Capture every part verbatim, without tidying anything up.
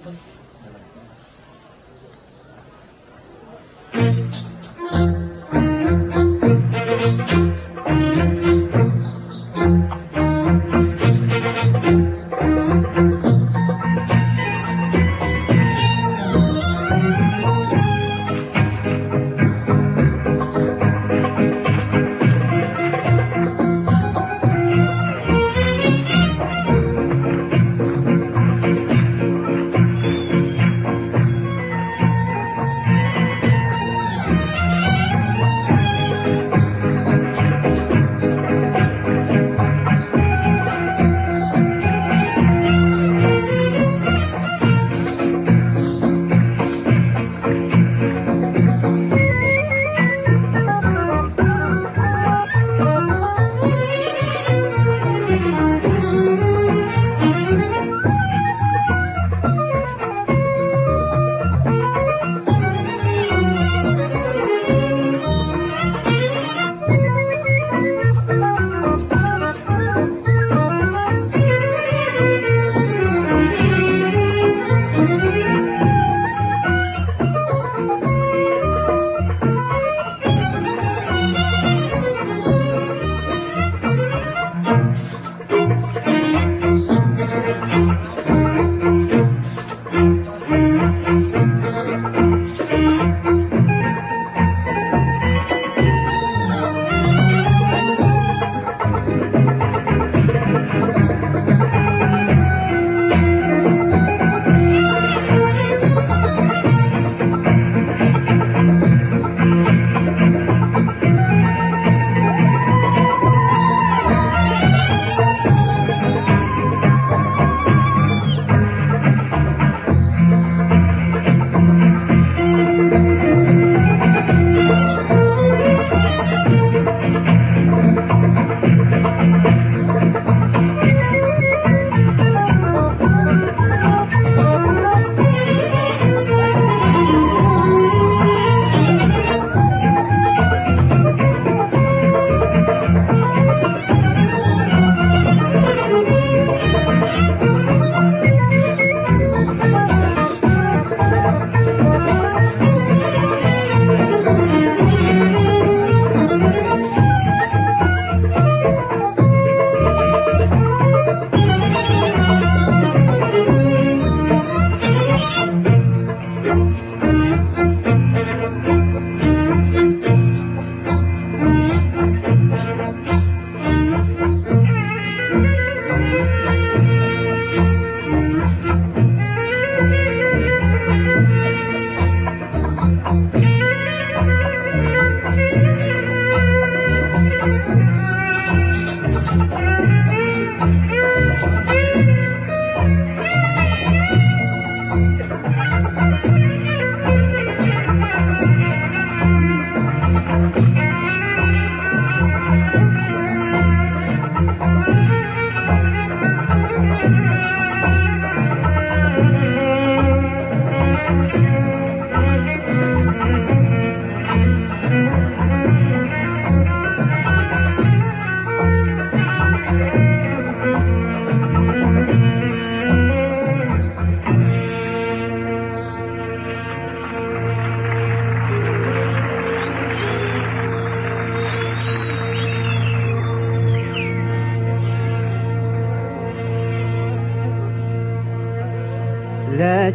لا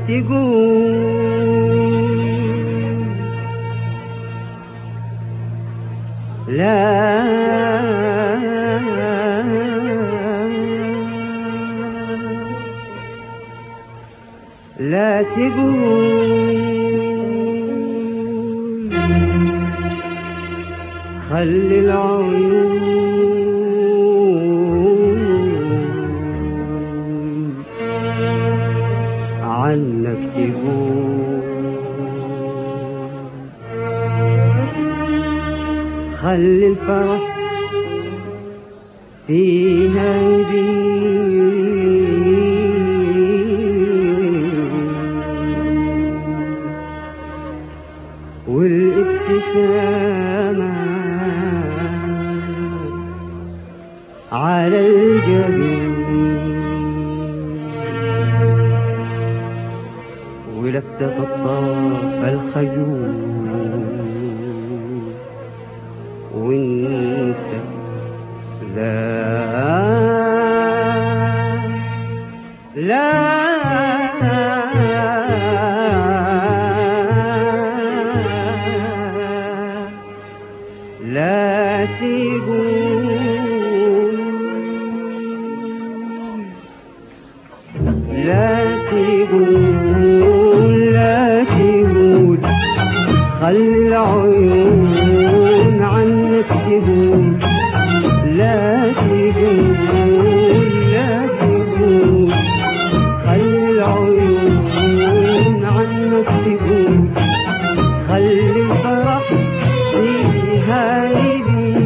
تقول لا لا تقول خلي العيون عنك تقول، خلي الفرح فيها يبين والابتسامة على الجبين. ولك تتطفى الخجول وانت لا لا لا تقول لا تقول لا تقول خلي العيون عنك تقول لا تقول لا تقول خلي العيون عنك تقول خلي الفرح فيها يبين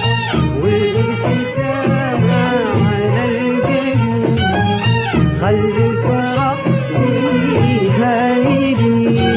والابتسامة على الجبين خلي الفرح فيها يبين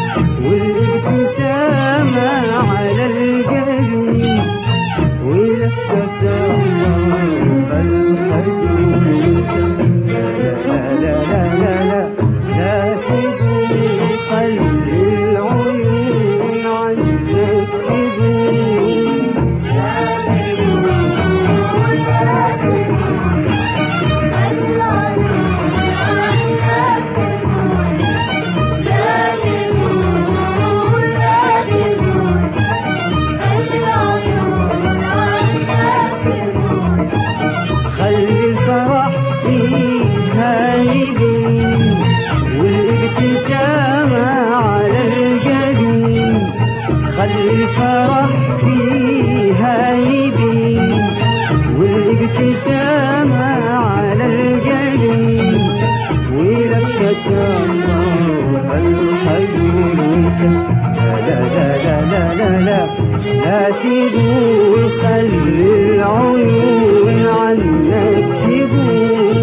والابتسامة على الجبين ولك تتطفى الخجول لا لا لا لا لا لا تقول خلي العيون عنك تقول لا تقول لا تقول خلي العيون عنك تقول لا تقول لا تقول خلي العيون عنك تقول خلي الفرح فيها يبين والابتسامة على الجبين خلي الفرح فيها يبين والابتسامة على الجبين ولك تتطفى الخجول لا لا لا لا لا لا لا تقول خلي العيون عنك تقول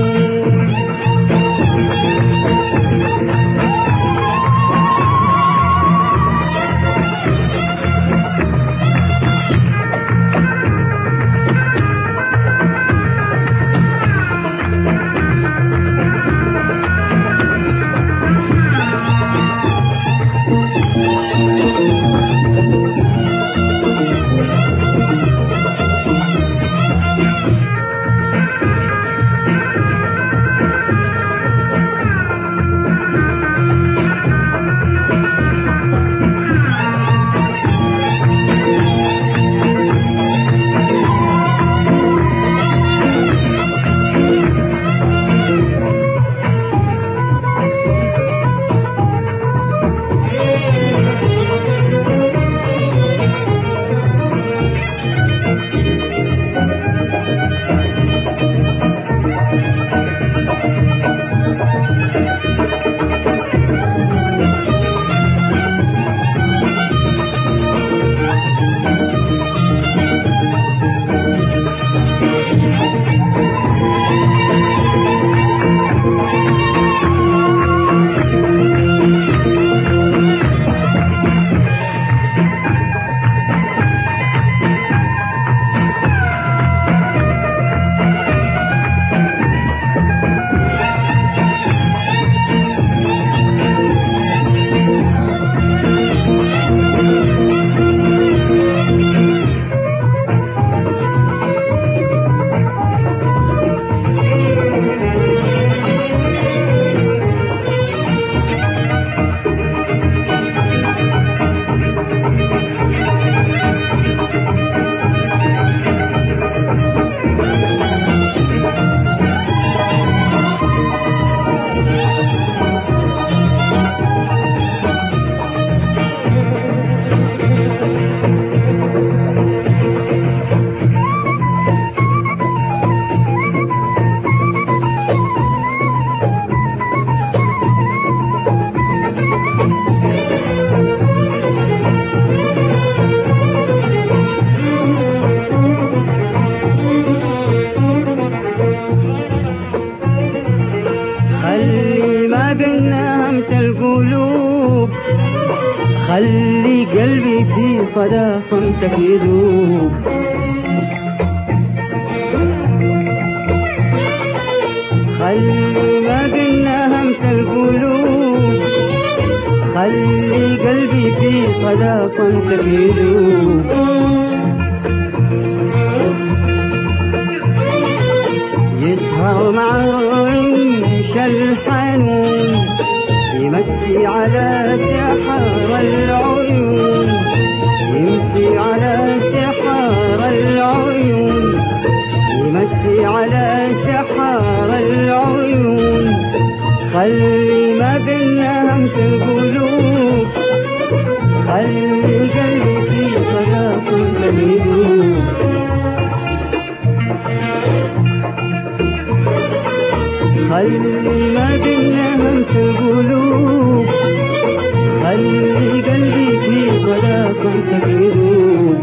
خلي قلبي في صدى صمتك يذوب، خلي ما قلنا همس القلوب، خلي قلبي في صدى صمتك يدوب. يسهر مع رمش الحنون يمسي على سحر العيون، يمسي على سحر العيون، يمسي على سحر العيون. خلي ما بينا همس القلوب، خلي قلبي في صدى صمتك يدوب. خلي ما بينا همس القلوب، خلي قلبي في صدى صمتك يدوب.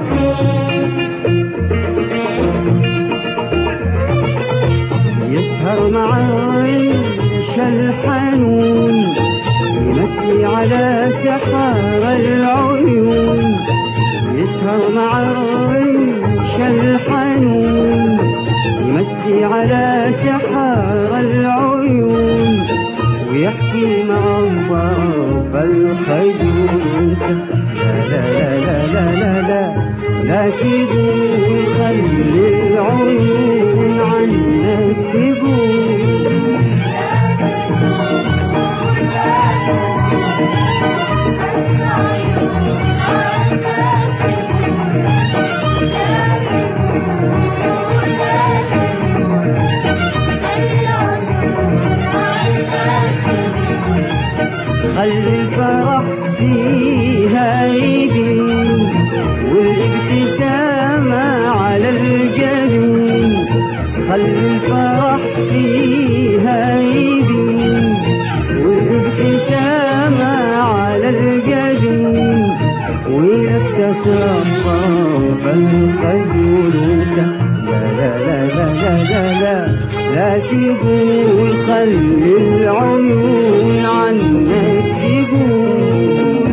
يسهر مع عيش الحنون يمسي على سحر العيون، يسهر مع عيش الحنون يمسي على سحر العيون، ويحكي مع الضرب الخجول. لا لا لا لا لا لا لا تقول خلي العيون عنك تقول. خلي الفرح فيها يبين والابتسامة على الجبين، خلي الفرح فيها يبين والابتسامة على الجبين، ويفتح الطرف الخجول. لا لا لا لا لا لا لا تقول خلي العيون عنك تقول.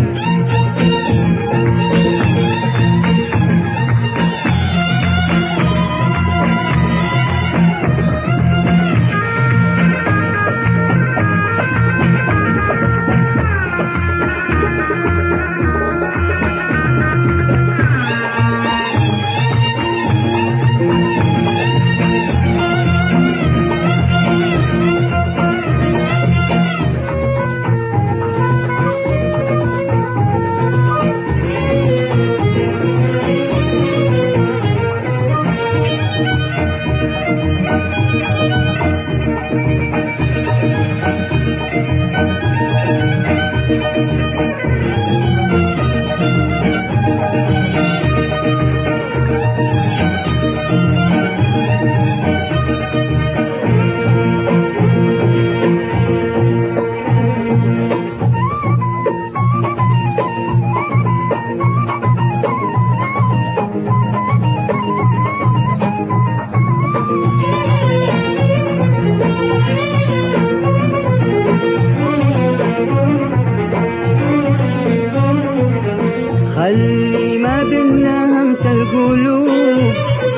خلي ما بينا همس القلوب،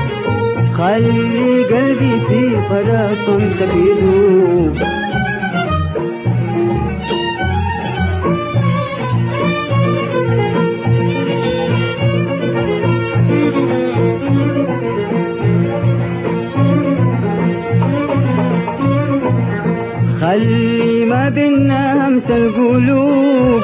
خلي قلبي في صدى صمتك يدوب. خلي ما بينا همس القلوب.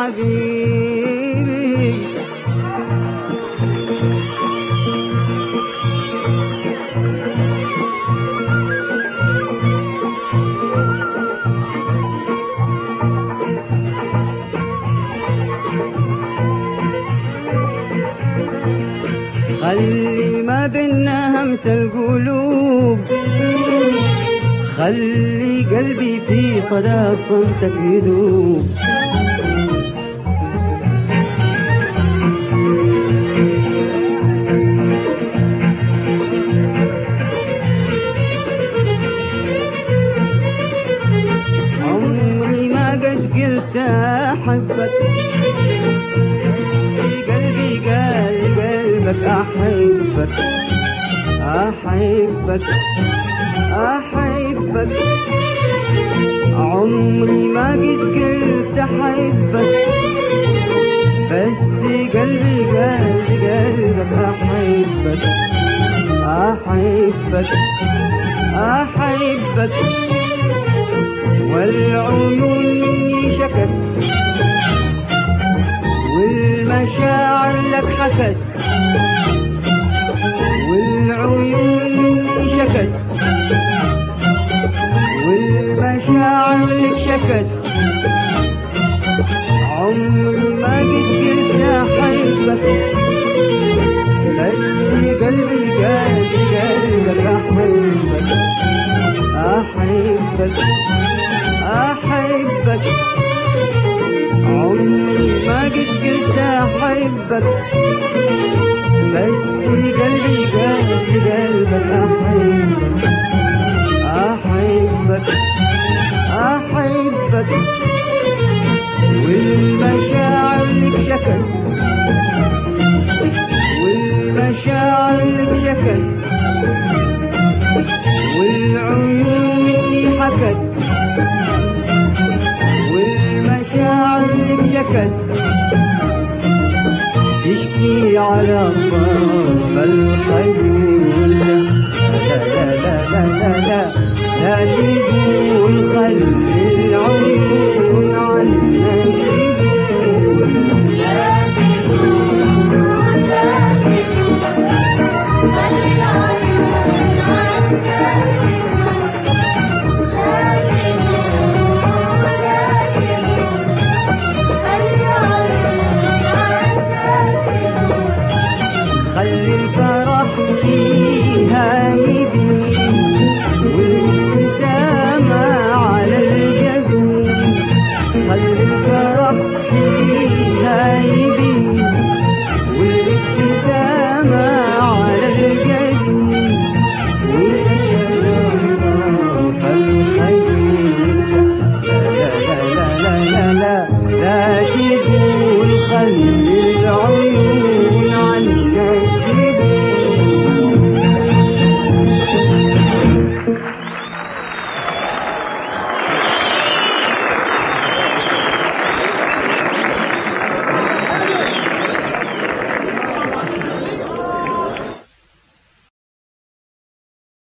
حبيبي. خلي ما بينا همس القلوب، خلي قلبي في صدى صوتك يدوب. عمري ما قد قلت أحبك، قلبي قال قلبك أحبك أحبك أحبك. عمري ما قد قلت أحبك، بس قلبي قال قلبك أحبك أحبك أحبك. والعيون مني شكت، والمشاعر لك حكت، والعيون مني شكت، والمشاعر لك شكت. عمري ما قد قلت أحبك، بس قلبي قال قلبك أحبك أحبك أحبك. عمري ما قد قلت أحبك، بس قلبي قال قلبك أحبك أحبك أحبك. والمشاعر لك شكت، والمشاعر لك شكت، والعيون مني حكت، والمشاعر لك شكت. تشكي على طرف الخيول، لا لا لا لا لا لا لا تقول خلي